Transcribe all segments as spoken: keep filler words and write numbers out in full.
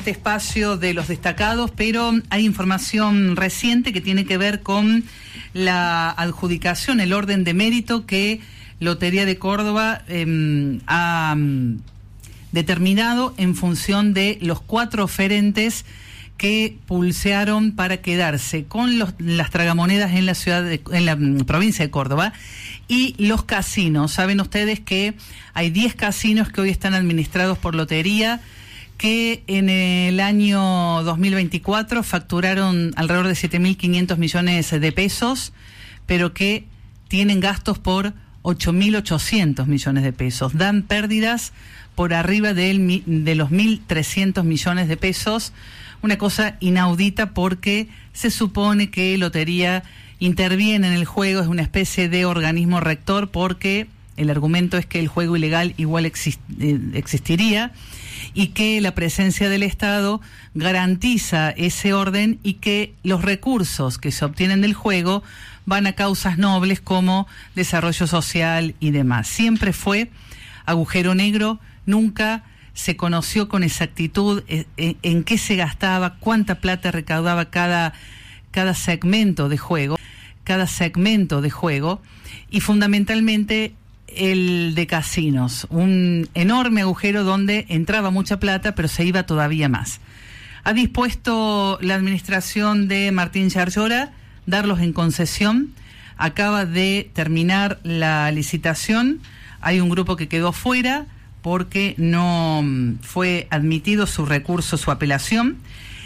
este espacio de los destacados, pero hay información reciente que tiene que ver con la adjudicación, el orden de mérito que Lotería de Córdoba eh, ha um, determinado en función de los cuatro oferentes que pulsearon para quedarse con los, las tragamonedas en la ciudad de, en la um, provincia de Córdoba y los casinos. Saben ustedes que hay diez casinos que hoy están administrados por Lotería, que en el año dos mil veinticuatro facturaron alrededor de siete mil quinientos millones de pesos, pero que tienen gastos por ocho mil ochocientos millones de pesos. Dan pérdidas por arriba de, de los mil trescientos millones de pesos. Una cosa inaudita porque se supone que Lotería interviene en el juego, es una especie de organismo rector porque el argumento es que el juego ilegal igual exist, eh, existiría y que la presencia del Estado garantiza ese orden y que los recursos que se obtienen del juego van a causas nobles como desarrollo social y demás. Siempre fue agujero negro, nunca se conoció con exactitud en, en qué se gastaba, cuánta plata recaudaba cada, cada segmento de juego, cada segmento de juego y fundamentalmente el de casinos, un enorme agujero donde entraba mucha plata pero se iba todavía más. Ha dispuesto la administración de Martín Yarlora darlos en concesión, acaba de terminar la licitación, hay un grupo que quedó fuera porque no fue admitido su recurso, su apelación,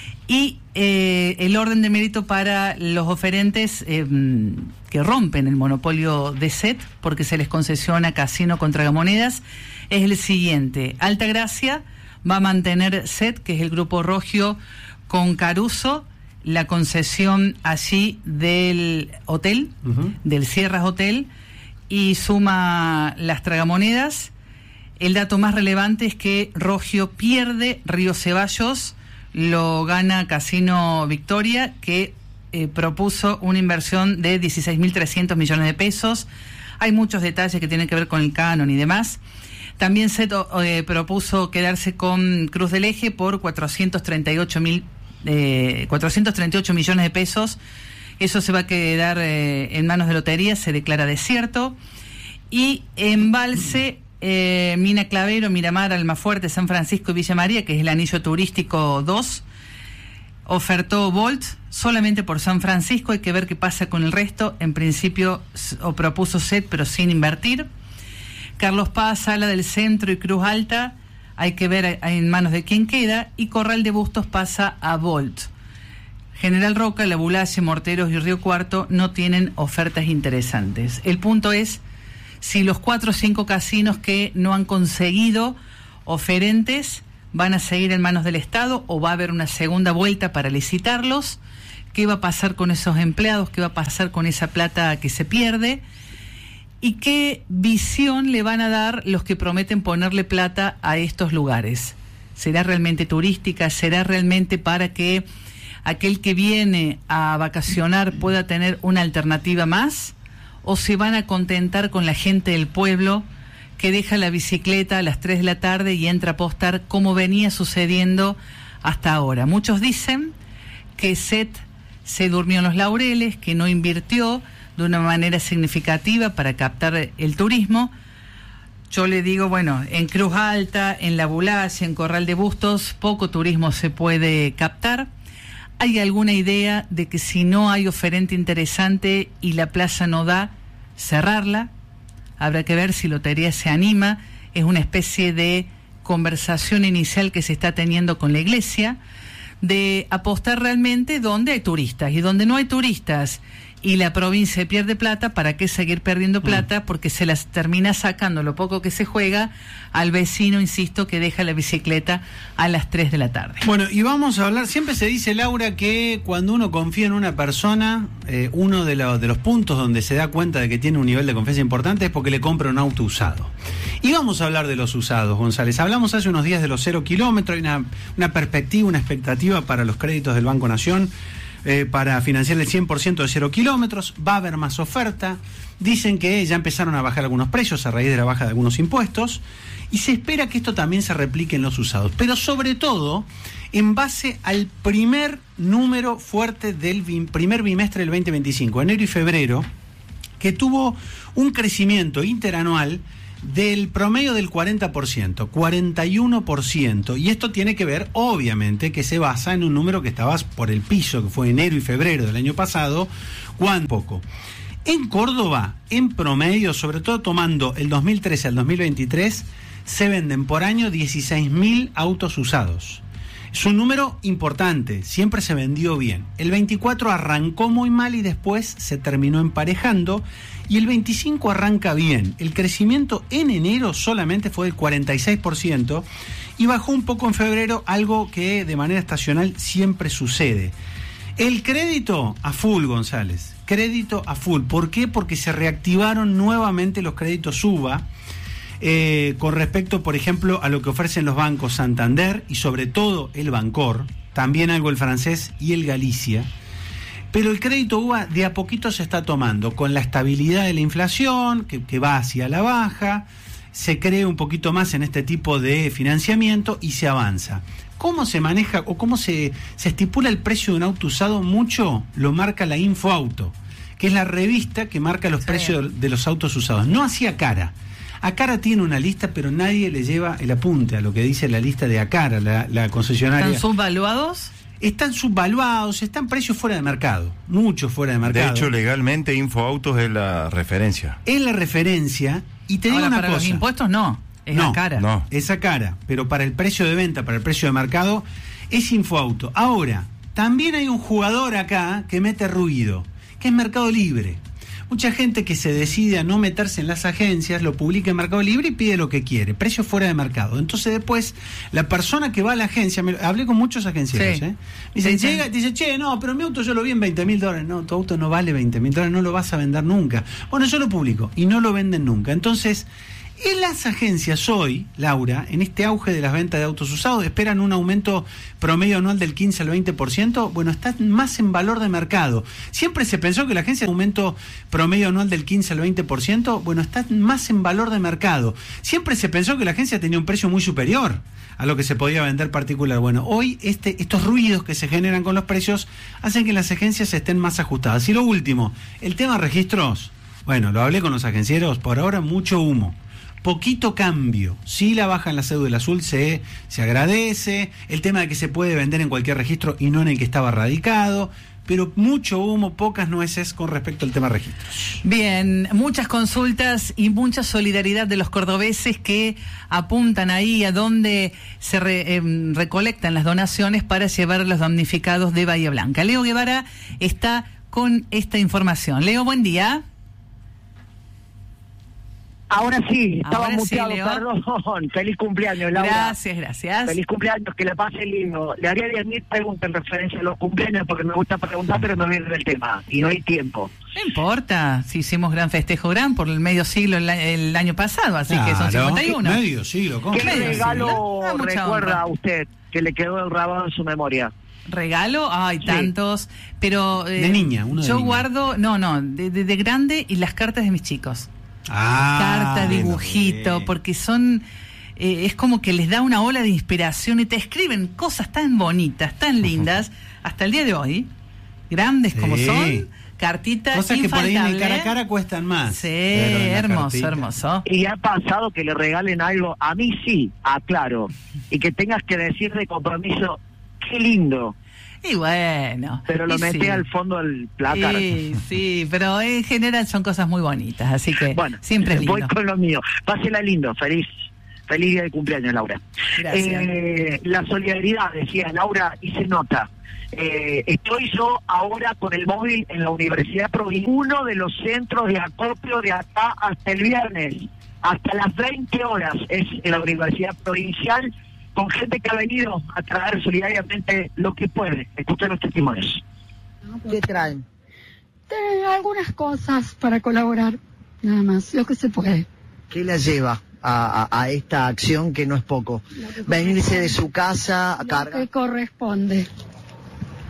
y eh, el orden de mérito para los oferentes eh, que rompen el monopolio de S E T, porque se les concesiona casino con tragamonedas, es el siguiente. Altagracia va a mantener S E T, que es el grupo Rogio, con Caruso, la concesión allí del hotel, uh-huh. del Sierras Hotel, y suma las tragamonedas. El dato más relevante es que Rogio pierde Río Ceballos, lo gana Casino Victoria, que eh, propuso una inversión de dieciséis mil trescientos millones de pesos. Hay muchos detalles que tienen que ver con el canon y demás. También se eh, propuso quedarse con Cruz del Eje por cuatrocientos treinta y ocho mil, eh, cuatrocientos treinta y ocho millones de pesos. Eso se va a quedar eh, en manos de Lotería, se declara desierto. Y Embalse, Eh, Mina Clavero, Miramar, Almafuerte, San Francisco y Villa María, que es el anillo turístico dos, ofertó Volt solamente por San Francisco. Hay que ver qué pasa con el resto. En principio o propuso S E T pero sin invertir. Carlos Paz, Sala del Centro y Cruz Alta, hay que ver en manos de quién queda. Y Corral de Bustos pasa a Volt. General Roca, La Bulache, Morteros y Río Cuarto no tienen ofertas interesantes. El punto es si los cuatro o cinco casinos que no han conseguido oferentes van a seguir en manos del Estado o va a haber una segunda vuelta para licitarlos. ¿Qué va a pasar con esos empleados? ¿Qué va a pasar con esa plata que se pierde? ¿Y qué visión le van a dar los que prometen ponerle plata a estos lugares? ¿Será realmente turística? ¿Será realmente para que aquel que viene a vacacionar pueda tener una alternativa más? ¿O se van a contentar con la gente del pueblo que deja la bicicleta a las tres de la tarde y entra a apostar como venía sucediendo hasta ahora? Muchos dicen que S E T se durmió en los laureles, que no invirtió de una manera significativa para captar el turismo. Yo le digo, bueno, en Cruz Alta, en La Bulache, en Corral de Bustos, poco turismo se puede captar. ¿Hay alguna idea de que si no hay oferente interesante y la plaza no da, cerrarla? Habrá que ver si Lotería se anima. Es una especie de conversación inicial que se está teniendo con la Iglesia de apostar realmente donde hay turistas, y donde no hay turistas y la provincia pierde plata, ¿para qué seguir perdiendo plata? Porque se las termina sacando lo poco que se juega al vecino, insisto, que deja la bicicleta a las tres de la tarde. Bueno, y vamos a hablar, siempre se dice, Laura, que cuando uno confía en una persona, eh, uno de, lo, de los puntos donde se da cuenta de que tiene un nivel de confianza importante es porque le compra un auto usado. Y vamos a hablar de los usados, González. Hablamos hace unos días de los cero kilómetros, hay una, una perspectiva, una expectativa para los créditos del Banco Nación eh, para financiar el cien por ciento de cero kilómetros. Va a haber más oferta. Dicen que ya empezaron a bajar algunos precios a raíz de la baja de algunos impuestos. Y se espera que esto también se replique en los usados. Pero sobre todo, en base al primer número fuerte del bim, primer bimestre del veinte veinticinco, enero y febrero, que tuvo un crecimiento interanual del promedio del cuarenta por ciento, cuarenta y uno por ciento, y esto tiene que ver, obviamente, que se basa en un número que estaba por el piso, que fue enero y febrero del año pasado, cuán poco. En Córdoba, en promedio, sobre todo tomando el dos mil trece al dos mil veintitrés, se venden por año dieciséis mil autos usados. Es un número importante, siempre se vendió bien. El veinticuatro arrancó muy mal y después se terminó emparejando, y el veinticinco arranca bien. El crecimiento en enero solamente fue del cuarenta y seis por ciento y bajó un poco en febrero, algo que de manera estacional siempre sucede. El crédito a full, González, crédito a full. ¿Por qué? Porque se reactivaron nuevamente los créditos U B A, Eh, con respecto, por ejemplo, a lo que ofrecen los bancos Santander y sobre todo el Bancor, también algo el francés y el Galicia. Pero el crédito U B A de a poquito se está tomando, con la estabilidad de la inflación, que, que va hacia la baja, se cree un poquito más en este tipo de financiamiento y se avanza. ¿Cómo se maneja o cómo se, se estipula el precio de un auto usado? Mucho lo marca la Infoauto, que es la revista que marca los sí. precios de los autos usados. No hacía cara. Acara tiene una lista, pero nadie le lleva el apunte a lo que dice la lista de Acara, la, la concesionaria. ¿Están subvaluados? Están subvaluados, están precios fuera de mercado, mucho fuera de mercado. De hecho, legalmente Infoautos es la referencia. Es la referencia, y te digo Ahora, una para cosa. Los impuestos no, es no, Acara. No, es Acara, pero para el precio de venta, para el precio de mercado, es Infoauto. Ahora, también hay un jugador acá que mete ruido, que es Mercado Libre. Mucha gente que se decide a no meterse en las agencias, lo publica en Mercado Libre y pide lo que quiere, precio fuera de mercado. Entonces después, la persona que va a la agencia, me, hablé con muchos agencieros, sí. ¿eh? Dicen, sí, llega, sí. dice, che, no, pero mi auto yo lo vi en veinte mil dólares. No, tu auto no vale veinte mil dólares, no lo vas a vender nunca. Bueno, yo lo publico y no lo venden nunca. Entonces, en las agencias hoy, Laura, en este auge de las ventas de autos usados, esperan un aumento promedio anual del quince al veinte por ciento. Bueno, está más en valor de mercado. Siempre se pensó que la agencia un aumento promedio anual del quince al veinte por ciento. Bueno, está más en valor de mercado. Siempre se pensó que la agencia tenía un precio muy superior a lo que se podía vender particular. Bueno, hoy este, estos ruidos que se generan con los precios hacen que las agencias estén más ajustadas. Y lo último, el tema registros. Bueno, lo hablé con los agencieros, por ahora mucho humo. Poquito cambio, sí la baja en la cédula azul se, se agradece, el tema de que se puede vender en cualquier registro y no en el que estaba radicado, pero mucho humo, pocas nueces con respecto al tema registros. Bien, muchas consultas y mucha solidaridad de los cordobeses que apuntan ahí a donde se re, eh, recolectan las donaciones para llevar a los damnificados de Bahía Blanca. Leo Guevara está con esta información. Leo, buen día. Ahora sí, estaba Ahora muteado, sí, perdón. Feliz cumpleaños, Laura. Gracias, gracias. Feliz cumpleaños, que la pase lindo. Le haría diez mil preguntas en referencia a los cumpleaños porque me gusta preguntar, pero no viene del tema y no hay tiempo. No importa, si hicimos gran festejo gran por el medio siglo el, el año pasado, así claro, que son cincuenta y uno. Medio siglo, ¿cómo? ¿Qué medio regalo siglo? recuerda a usted que le quedó grabado en su memoria? ¿Regalo? Ay, sí. Tantos, pero... Eh, de niña, uno de Yo niña. guardo, no, no, de, de, de grande y las cartas de mis chicos. Ah, Carta, dibujito, bien. Porque son, eh, es como que les da una ola de inspiración y te escriben cosas tan bonitas, tan lindas, hasta el día de hoy, grandes sí. como son, cartitas cosas que por ahí en el cara a ¿eh? cara cuestan más. Sí, hermoso, cartita. hermoso. Y ha pasado que le regalen algo, a mí sí, aclaro, y que tengas que decir de compromiso, qué lindo. Y bueno. Pero lo meté sí. al fondo del placar. Sí, sí, pero en general son cosas muy bonitas, así que bueno, siempre es lindo. Voy con lo mío. Pásela lindo, feliz. Feliz día de cumpleaños, Laura. Gracias. Eh, la solidaridad, decía Laura, y se nota. Eh, estoy yo ahora con el móvil en la Universidad Provincial, uno de los centros de acopio de acá hasta el viernes, hasta las veinte horas es en la Universidad Provincial, con gente que ha venido a traer solidariamente lo que puede. Escuchen los testimonios. ¿Qué traen? De algunas cosas para colaborar, nada más, lo que se puede. ¿Qué la lleva a, a, a esta acción que no es poco? Venirse de su casa a lo cargar. que corresponde.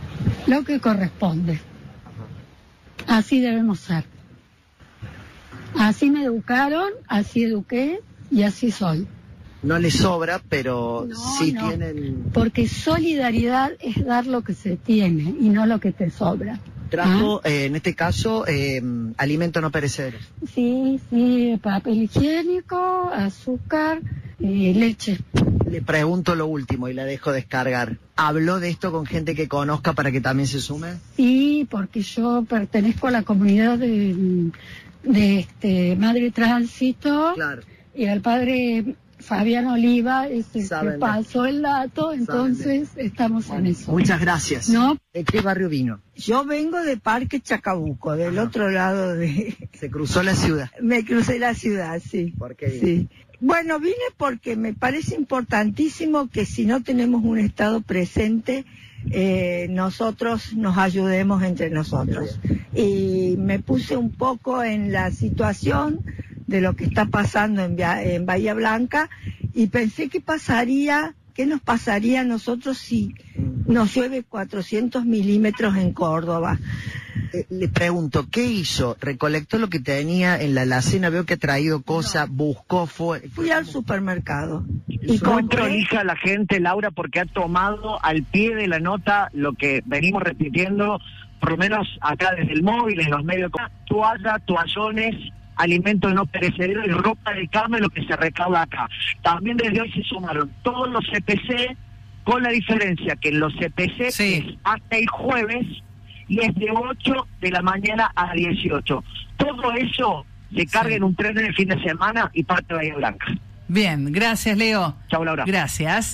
lo que corresponde. Así debemos ser. Así me educaron, así eduqué y así soy. No les sobra, pero No, sí no, tienen... porque solidaridad es dar lo que se tiene y no lo que te sobra. Trajo, ¿Ah? eh, en este caso, eh, alimentos no perecederos. Sí, sí, papel higiénico, azúcar, eh, leche. Le pregunto lo último y la dejo descargar. ¿Habló de esto con gente que conozca para que también se sume? Sí, porque yo pertenezco a la comunidad de, de este Madre Tránsito. Claro. Y al padre Fabián Oliva es el Saben que de- pasó el dato, entonces estamos en eso. Muchas gracias. ¿No? ¿De qué barrio vino? Yo vengo de Parque Chacabuco, del otro lado de... Se cruzó la ciudad. Me crucé la ciudad, sí. ¿Por qué vino? Sí. Bueno, vine porque me parece importantísimo que si no tenemos un Estado presente, eh, nosotros nos ayudemos entre nosotros. Y me puse un poco en la situación de lo que está pasando en, Via- en Bahía Blanca y pensé que pasaría, qué nos pasaría a nosotros si nos llueve cuatrocientos milímetros en Córdoba. Eh, le pregunto, ¿qué hizo? ¿Recolectó lo que tenía en la alacena? Veo que ha traído cosas, buscó, fue... Fui al supermercado y Muy compré... prolija la gente, Laura, porque ha tomado al pie de la nota lo que venimos repitiendo, por lo menos acá desde el móvil, en los medios, toalla, toallones, alimentos no perecederos y ropa de cama, lo que se recauda acá. También desde hoy se sumaron todos los C P C, con la diferencia que en los C P C Sí. es hasta el jueves y es de ocho de la mañana a dieciocho. Todo eso se carga Sí. en un tren en el fin de semana y parte de Bahía Blanca. Bien, gracias, Leo. Chau, Laura. Gracias.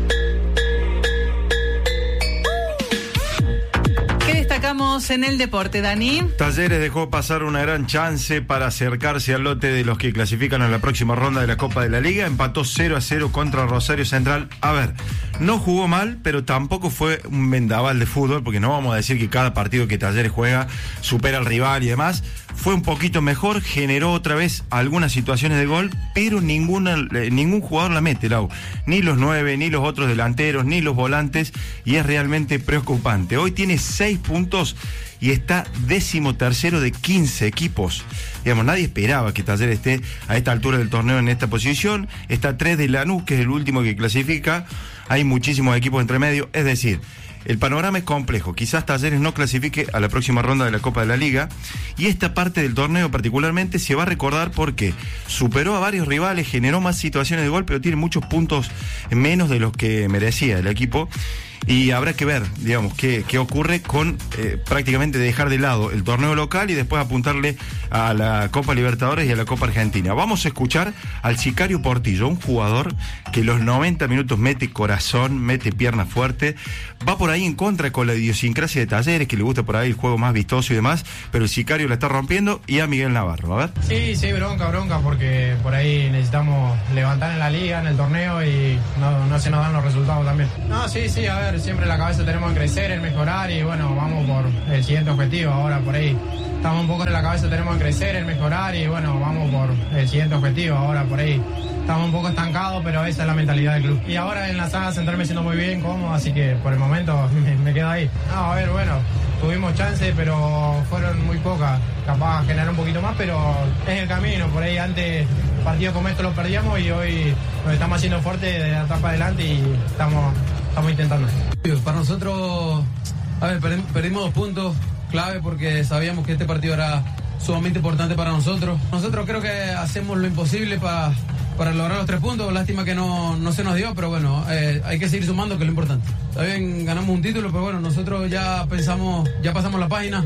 ¿Qué destacamos en el deporte, Dani? Talleres dejó pasar una gran chance para acercarse al lote de los que clasifican a la próxima ronda de la Copa de la Liga. Empató cero a cero contra Rosario Central. A ver, no jugó mal, pero tampoco fue un vendaval de fútbol, porque no vamos a decir que cada partido que Talleres juega supera al rival y demás. Fue un poquito mejor, generó otra vez algunas situaciones de gol, pero ninguna, eh, ningún jugador la mete, Lau. Ni los nueve, ni los otros delanteros, ni los volantes, y es realmente preocupante. Hoy tiene seis puntos y está décimo tercero de quince equipos. Digamos, nadie esperaba que Talleres esté a esta altura del torneo en esta posición. Está a tres de Lanús, que es el último que clasifica. Hay muchísimos equipos entre medio, es decir, el panorama es complejo. Quizás Talleres no clasifique a la próxima ronda de la Copa de la Liga, y esta parte del torneo particularmente se va a recordar porque superó a varios rivales, generó más situaciones de gol, pero tiene muchos puntos menos de los que merecía el equipo. Y habrá que ver, digamos, qué, qué ocurre con eh, prácticamente dejar de lado el torneo local y después apuntarle a la Copa Libertadores y a la Copa Argentina. Vamos a escuchar al Sicario Portillo, un jugador que los noventa minutos mete corazón, mete pierna fuerte, va por ahí en contra con la idiosincrasia de Talleres, que le gusta por ahí el juego más vistoso y demás, pero el Sicario la está rompiendo, y a Miguel Navarro, a ver. Sí, sí, bronca, bronca, porque por ahí necesitamos levantar en la liga, en el torneo, y no, no se nos dan los resultados también. No, sí, sí, a ver, siempre en la cabeza tenemos que crecer, en mejorar, y bueno, vamos por el siguiente objetivo. Ahora por ahí estamos un poco en la cabeza, tenemos que crecer, en mejorar, y bueno, vamos por el siguiente objetivo. Ahora por ahí estamos un poco estancados, pero esa es la mentalidad del club. Y ahora en la saga central me siento muy bien, cómodo, así que por el momento me, me quedo ahí. No, a ver, bueno, tuvimos chances, pero fueron muy pocas. Capaz generar un poquito más, pero es el camino. Por ahí antes partidos como estos los perdíamos, y hoy nos estamos haciendo fuerte de la etapa adelante y estamos, estamos intentando. Para nosotros, a ver, perdi- perdimos dos puntos clave porque sabíamos que este partido era sumamente importante para nosotros. Nosotros creo que hacemos lo imposible para, para lograr los tres puntos. Lástima que no, no se nos dio, pero bueno, eh, hay que seguir sumando, que es lo importante. Está bien, ganamos un título, pero bueno, nosotros ya pensamos, ya pasamos la página.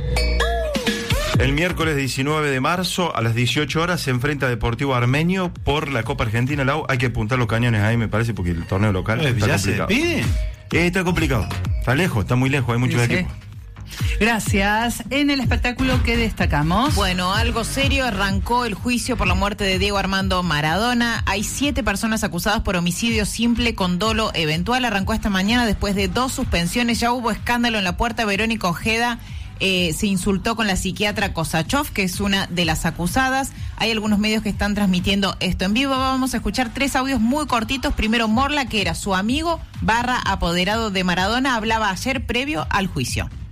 El miércoles diecinueve de marzo a las dieciocho horas se enfrenta Deportivo Armenio por la Copa Argentina. Lau, hay que apuntar los cañones ahí, me parece, porque el torneo local Eh, está ¿Ya se complicado. despide? Eh, está complicado, está lejos, está muy lejos, hay muchos Sí, sí. equipos. Gracias. En el espectáculo que destacamos. Bueno, algo serio, arrancó el juicio por la muerte de Diego Armando Maradona. Hay siete personas acusadas por homicidio simple con dolo eventual. Arrancó esta mañana después de dos suspensiones. Ya hubo escándalo en la puerta. Verónica Ojeda eh, se insultó con la psiquiatra Kosachov, que es una de las acusadas. Hay algunos medios que están transmitiendo esto en vivo. Vamos a escuchar tres audios muy cortitos. Primero, Morla, que era su amigo barra apoderado de Maradona, hablaba ayer previo al juicio.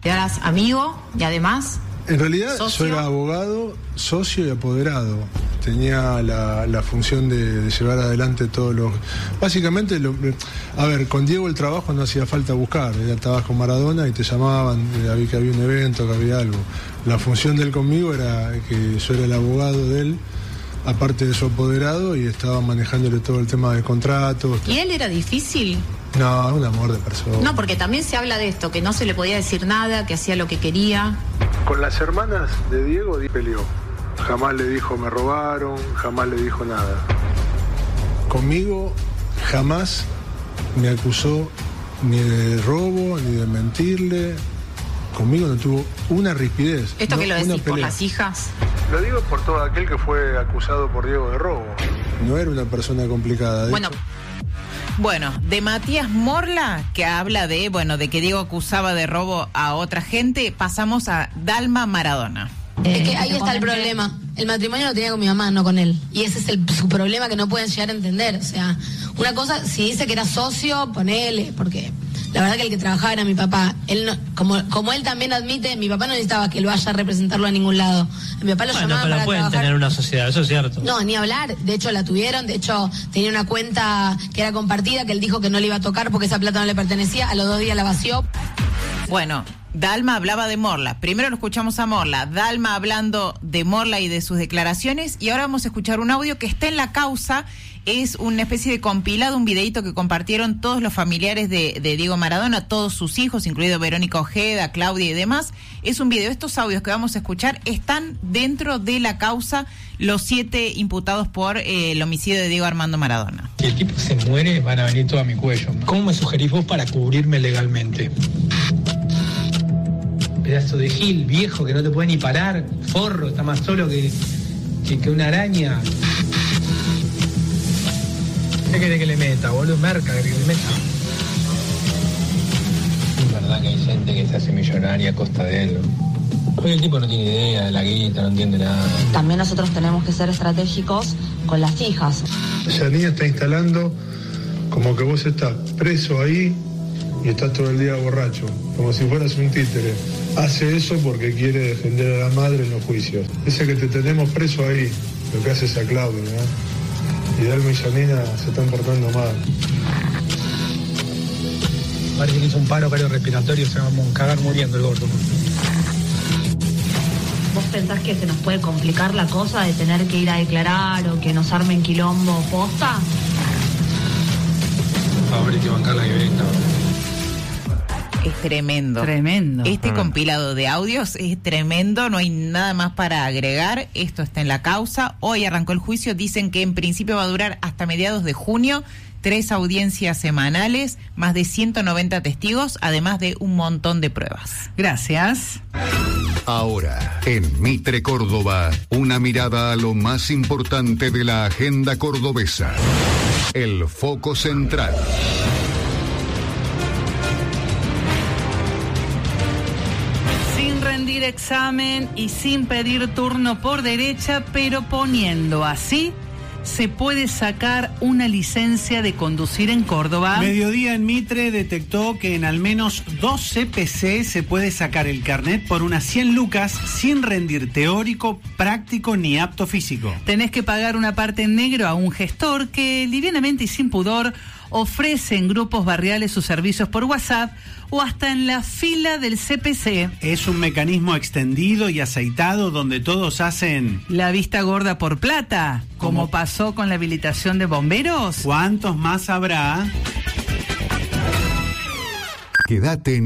Eras amigo y además... En realidad ¿socio? Yo era abogado, socio y apoderado. Tenía la, la función de, de llevar adelante todos los... Básicamente, lo, a ver, con Diego el trabajo no hacía falta buscar. Ya estabas con Maradona y te llamaban, había que había un evento, que había algo. La función de él conmigo era que yo era el abogado de él, aparte de su apoderado, y estaba manejándole todo el tema de contratos. ¿Y él era difícil? No, un amor de persona. No, porque también se habla de esto, que no se le podía decir nada, que hacía lo que quería. Con las hermanas de Diego peleó. Jamás le dijo me robaron, jamás le dijo nada. Conmigo jamás me acusó ni de robo, ni de mentirle. Conmigo no tuvo una rispidez. ¿Esto no, que lo una decís por pelea. las hijas? Lo digo por todo aquel que fue acusado por Diego de robo. No era una persona complicada. De Bueno. hecho, Bueno, de Matías Morla, que habla de, bueno, de que Diego acusaba de robo a otra gente, pasamos a Dalma Maradona. Es que ahí está el problema. El matrimonio lo tenía con mi mamá, no con él. Y ese es el, su problema que no pueden llegar a entender. O sea, una cosa, si dice que era socio, ponele, porque la verdad que el que trabajaba era mi papá. Él no, como, como él también admite, mi papá no necesitaba que él vaya a representarlo a ningún lado. Mi papá lo bueno, llamaba pero para pueden trabajar. tener una sociedad, eso es cierto. No, ni hablar. De hecho, la tuvieron. De hecho, tenía una cuenta que era compartida, que él dijo que no le iba a tocar porque esa plata no le pertenecía. A los dos días la vació. Bueno, Dalma hablaba de Morla. Primero lo escuchamos a Morla. Dalma hablando de Morla y de sus declaraciones. Y ahora vamos a escuchar un audio que está en la causa. Es una especie de compilado, un videíto que compartieron todos los familiares de, de Diego Maradona, todos sus hijos, incluido Verónica Ojeda, Claudia y demás. Es un video. Estos audios que vamos a escuchar están dentro de la causa, los siete imputados por eh, el homicidio de Diego Armando Maradona. Si el tipo se muere, van a venir todo a mi cuello. ¿Cómo me sugerís vos para cubrirme legalmente? Pedazo de gil, viejo, que no te puede ni parar, forro, está más solo que, que, que una araña. ¿Qué querés que le meta, boludo? Merca, ¿querés que le meta? Es verdad que hay gente que se hace millonaria a costa de él. Hoy el tipo no tiene idea de la guita, no entiende nada. También nosotros tenemos que ser estratégicos con las hijas. esa niña está instalando como que vos estás preso ahí y estás todo el día borracho, como si fueras un títere. Hace eso porque quiere defender a la madre en los juicios. Ese que te tenemos preso ahí, lo que hace esa Claudia, ¿no? Y Dalma y Janina se están portando mal. Parece que hizo un paro cardiorrespiratorio, se va a cagar muriendo el gordo. ¿Vos pensás que se nos puede complicar la cosa de tener que ir a declarar o que nos armen quilombo posta? Por favor, hay que bancar la violenta. Es tremendo. Tremendo. Este Ah. compilado de audios es tremendo, no hay nada más para agregar. Esto está en la causa. Hoy arrancó el juicio, dicen que en principio va a durar hasta mediados de junio. Tres audiencias semanales, más de ciento noventa testigos, además de un montón de pruebas. Gracias. Ahora, en Mitre Córdoba, una mirada a lo más importante de la agenda cordobesa. El foco central. Sin rendir examen y sin pedir turno por derecha, pero poniendo así, se puede sacar una licencia de conducir en Córdoba. Mediodía en Mitre detectó que en al menos dos C P C se puede sacar el carnet por unas cien lucas sin rendir teórico, práctico ni apto físico. Tenés que pagar una parte en negro a un gestor que livianamente y sin pudor ofrece en grupos barriales sus servicios por WhatsApp o hasta en la fila del C P C. Es un mecanismo extendido y aceitado donde todos hacen la vista gorda por plata, como ¿Cómo? pasó con la habilitación de bomberos. ¿Cuántos más habrá? Quédate en